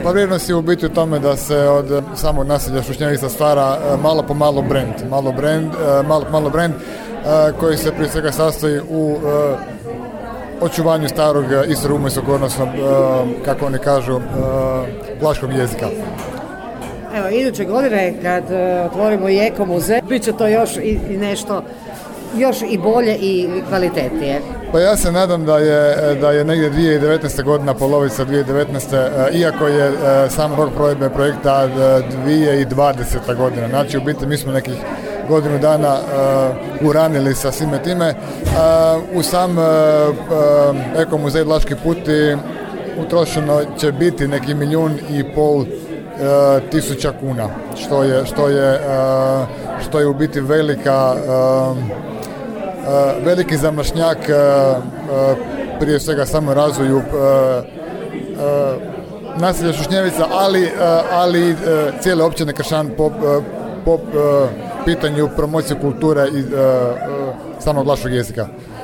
Pa vrijednost je u biti u tome da se od samog naselja Šušnjevica stvara malo po malo brand koji se prije svega sastoji u očuvanju starog istorumunjskog, odnosno kako oni kažu, vlaškog jezika. Evo, iduće godine kad otvorimo i Eko muzej, bit će to još i nešto još i bolje i kvalitetnije. Pa ja se nadam da je negdje 2019. godina, polovica 2019. Iako je sam rok provedbe projekta 2020. godina. Znači u biti mi smo nekih godinu dana uranili sa svime time. U sam Eko muzej Vlaški puti utrošeno će biti neki 1,5 tisuća kuna, što je u biti veliki zamašnjak prije svega samo razvoju naselja Šušnjevica, ali cijele općine Kršan po pitanju promocije kulture i samog vlaškog jezika.